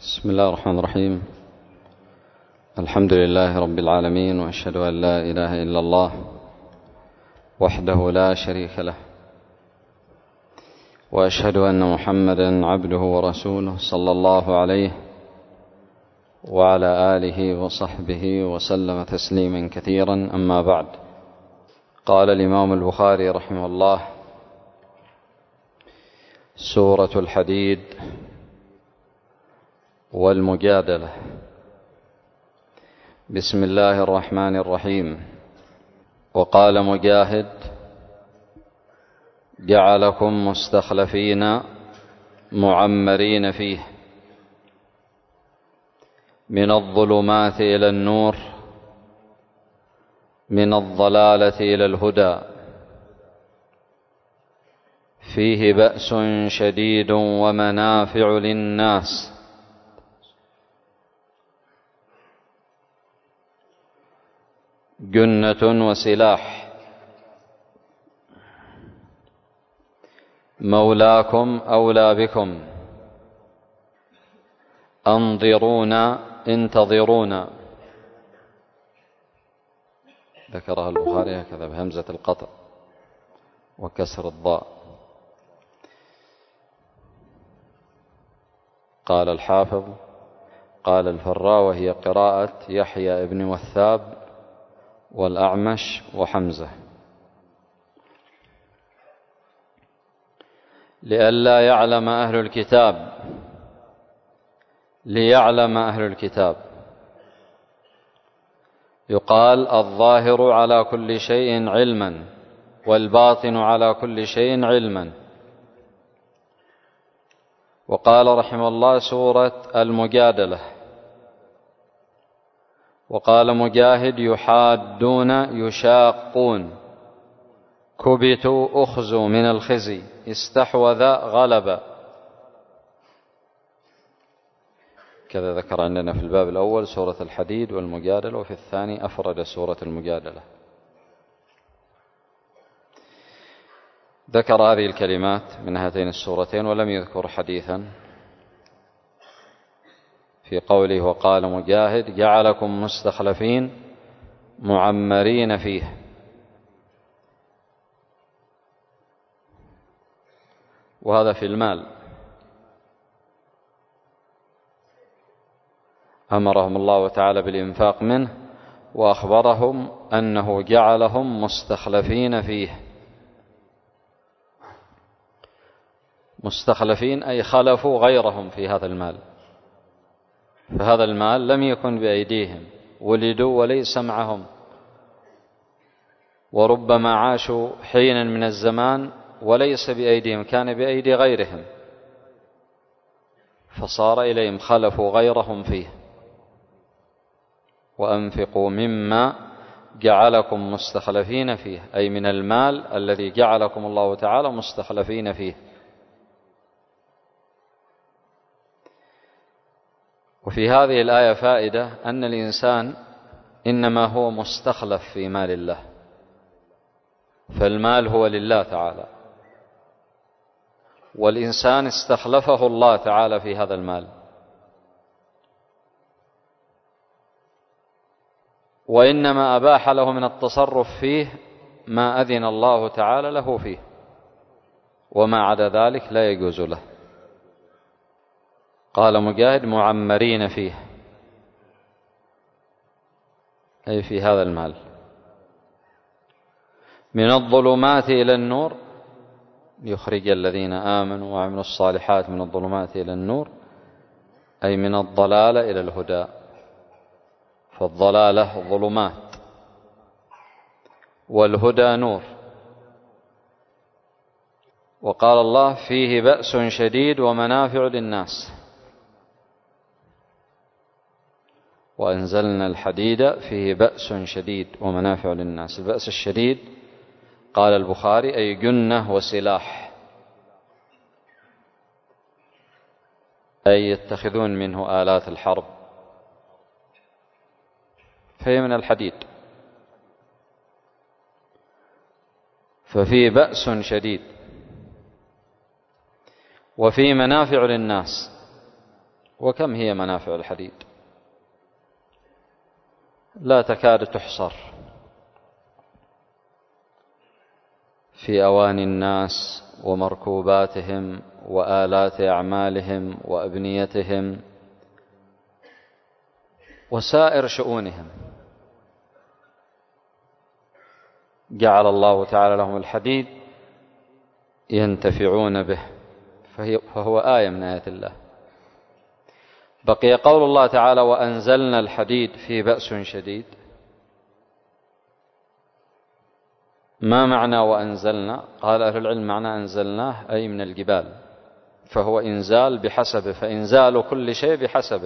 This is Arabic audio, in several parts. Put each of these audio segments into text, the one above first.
بسم الله الرحمن الرحيم. الحمد لله رب العالمين، وأشهد أن لا إله إلا الله وحده لا شريك له، وأشهد أن محمدا عبده ورسوله صلى الله عليه وعلى آله وصحبه وسلم تسليما كثيرا. أما بعد، قال الإمام البخاري رحمه الله: سورة الحديد والمجادلة. بسم الله الرحمن الرحيم. وقال مجاهد: جعلكم مستخلفين معمرين فيه، من الظلمات إلى النور، من الضلالة إلى الهدى، فيه بأس شديد ومنافع للناس، جنة وسلاح، مولاكم أولى بكم، أنظرون انتظرونا. ذكرها البخاري هكذا بهمزة القطع وكسر الضاء. قال الحافظ: قال الفراء، وهي قراءة يحيى بن وثاب والأعمش وحمزة. لئلا يعلم أهل الكتاب، ليعلم أهل الكتاب. يقال: الظاهر على كل شيء علما، والباطن على كل شيء علما. وقال رحمه الله: سورة المجادلة. وقال مجاهد: يحادون يشاقون، كبتوا أخزوا من الخزي، استحوذ غلب. كذا ذكر عندنا في الباب الأول سورة الحديد والمجادلة، وفي الثاني أفرد سورة المجادلة. ذكر هذه الكلمات من هاتين السورتين، ولم يذكر حديثا في قوله: وقال مجاهد: جعلكم مستخلفين معمرين فيه. وهذا في المال، أمرهم الله تعالى بالإنفاق منه، وأخبرهم أنه جعلهم مستخلفين فيه. مستخلفين أي خلفوا غيرهم في هذا المال، فهذا المال لم يكن بأيديهم، ولدوا وليس معهم، وربما عاشوا حينا من الزمان وليس بأيديهم، كان بأيدي غيرهم، فصار إليهم، خلفوا غيرهم فيه. وأنفقوا مما جعلكم مستخلفين فيه، أي من المال الذي جعلكم الله تعالى مستخلفين فيه. وفي هذه الآية فائدة: أن الإنسان إنما هو مستخلف في مال الله، فالمال هو لله تعالى، والإنسان استخلفه الله تعالى في هذا المال، وإنما أباح له من التصرف فيه ما أذن الله تعالى له فيه، وما عدا ذلك لا يجوز له. قال مجاهد: معمرين فيه، أي في هذا المال. من الظلمات إلى النور، يخرج الذين آمنوا وعملوا الصالحات من الظلمات إلى النور، أي من الضلال إلى الهدى، فالضلالة ظلمات والهدى نور. وقال الله: فيه بأس شديد ومنافع للناس، وأنزلنا الحديد فيه بأس شديد ومنافع للناس. البأس الشديد قال البخاري: أي جنة وسلاح، أي يتخذون منه آلات الحرب، فهي من الحديد. ففيه بأس شديد، وفيه منافع للناس، وكم هي منافع الحديد؟ لا تكاد تحصر في أواني الناس ومركوباتهم وآلات أعمالهم وأبنيتهم وسائر شؤونهم. جعل الله تعالى لهم الحديد ينتفعون به، فهو آية من آيات الله. بقي قول الله تعالى: وأنزلنا الحديد فيه بأس شديد. ما معنى وأنزلنا؟ قال أهل العلم: معنى أنزلناه أي من الجبال، فهو إنزال بحسبه، فإنزال كل شيء بحسبه.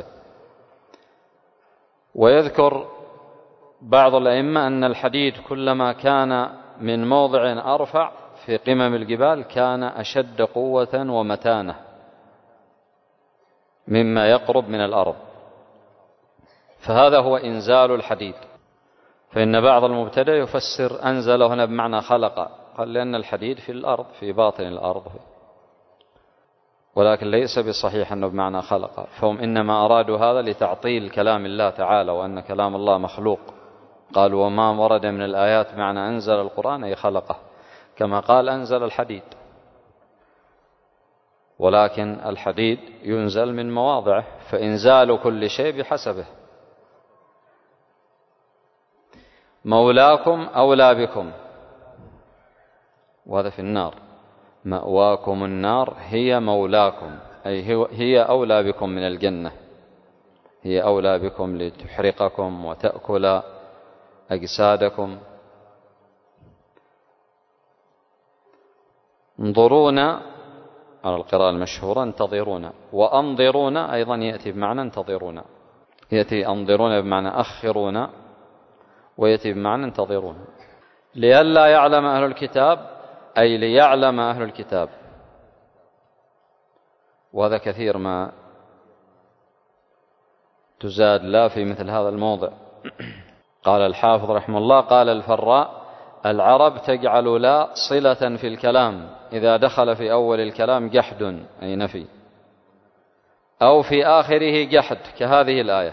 ويذكر بعض الأئمة أن الحديد كلما كان من موضع أرفع في قمم الجبال كان أشد قوة ومتانة مما يقرب من الأرض، فهذا هو إنزال الحديد. فإن بعض المبتدأ يفسر أنزل هنا بمعنى خلق، قال لأن الحديد في الأرض، في باطن الأرض، ولكن ليس بصحيح أنه بمعنى خلق، فهم إنما أرادوا هذا لتعطيل كلام الله تعالى، وأن كلام الله مخلوق. قالوا: وما ورد من الآيات معنى أنزل القرآن أي خلقه، كما قال أنزل الحديد. ولكن الحديد ينزل من مواضعه، فإنزال كل شيء بحسبه. مولاكم أولى بكم، وهذا في النار. مأواكم النار هي مولاكم، أي هي أولى بكم من الجنة، هي أولى بكم لتحرقكم وتأكل أجسادكم. انظرون على القراءة المشهورة، انتظرون. وأنظرون أيضا يأتي بمعنى انتظرون، يأتي أنظرون بمعنى أخرون، ويأتي بمعنى انتظرون. لئلا يعلم أهل الكتاب أي ليعلم أهل الكتاب، وهذا كثير ما تزاد لا في مثل هذا الموضع. قال الحافظ رحمه الله: قال الفراء: العرب تجعل لا صلة في الكلام إذا دخل في أول الكلام جحد أي نفي، أو في آخره جحد، كهذه الآية.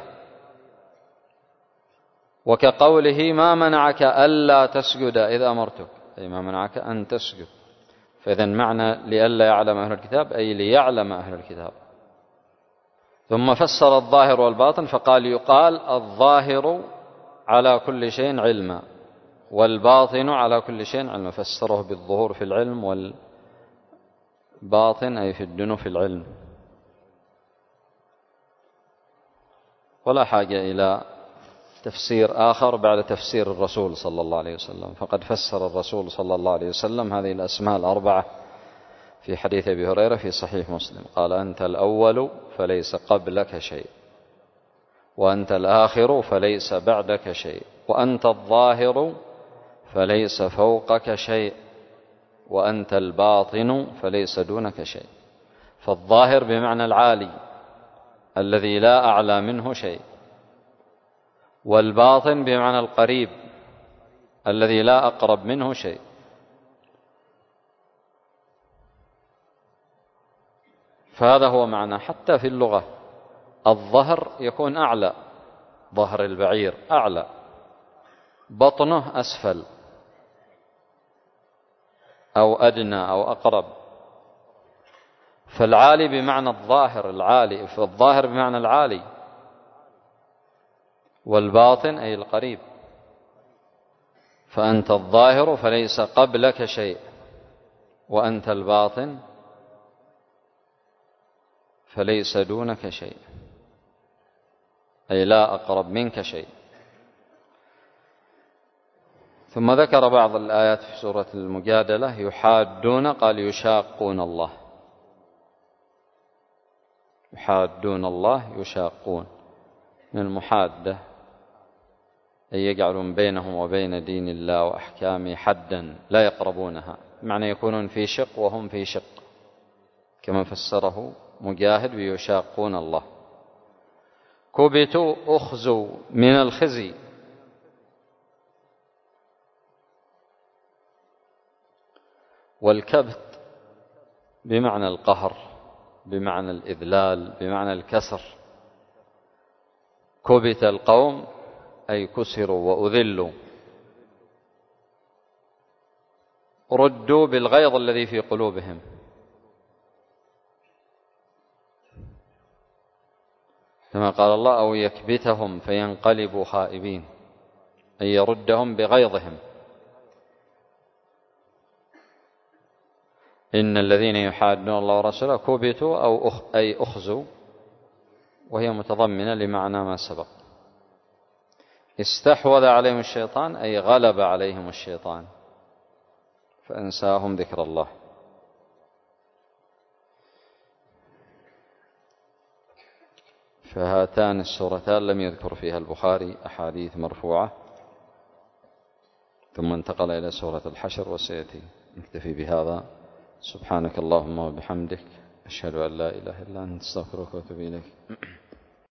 وكقوله: ما منعك ألا تسجد إذ أمرتك، أي ما منعك أن تسجد. فإذا معنى لئلا يعلم أهل الكتاب أي ليعلم أهل الكتاب. ثم فسر الظاهر والباطن فقال: يقال الظاهر على كل شيء علما، والباطن على كل شيء علما. فسره بالظهور في العلم، والباطن أي في الدنو في العلم. ولا حاجة إلى تفسير آخر بعد تفسير الرسول صلى الله عليه وسلم، فقد فسر الرسول صلى الله عليه وسلم هذه الأسماء الأربعة في حديث أبي هريرة في صحيح مسلم. قال: أنت الأول فليس قبلك شيء، وأنت الآخر فليس بعدك شيء، وأنت الظاهر فليس فوقك شيء، وأنت الباطن فليس دونك شيء. فالظاهر بمعنى العالي الذي لا أعلى منه شيء، والباطن بمعنى القريب الذي لا أقرب منه شيء. فهذا هو معنى. حتى في اللغة الظهر يكون أعلى، ظهر البعير أعلى، بطنه أسفل أو أدنى أو أقرب. فالعالي بمعنى الظاهر العالي، فالظاهر بمعنى العالي، والباطن أي القريب. فأنت الظاهر فليس قبلك شيء، وأنت الباطن فليس دونك شيء، أي لا أقرب منك شيء. ثم ذكر بعض الآيات في سورة المجادلة: يحادون، قال يشاقون الله، يحادون الله، يشاقون من المحادة، أي يجعلون بينهم وبين دين الله وأحكامه حدا لا يقربونها، معنى يكونون في شق وهم في شق، كما فسره مجاهد بيشاقون الله. كبتوا أخزوا من الخزي، والكبت بمعنى القهر بمعنى الإذلال، بمعنى الكسر. كبت القوم أي كسروا وأذلوا، ردوا بالغيظ الذي في قلوبهم. كما قال الله: أو يكبتهم فينقلبوا خائبين، أي يردهم بغيظهم. إن الذين يحادون الله ورسوله كبتوا أي أخزوا، وهي متضمنة لمعنى ما سبق. استحوذ عليهم الشيطان أي غلب عليهم الشيطان فأنساهم ذكر الله. فهاتان السورتان لم يذكر فيها البخاري أحاديث مرفوعة، ثم انتقل إلى سورة الحشر وسيأتي. نكتفي بهذا. سبحانك اللهم وبحمدك، أشهد أن لا إله إلا أنت، أستغفرك وأتوب إليك.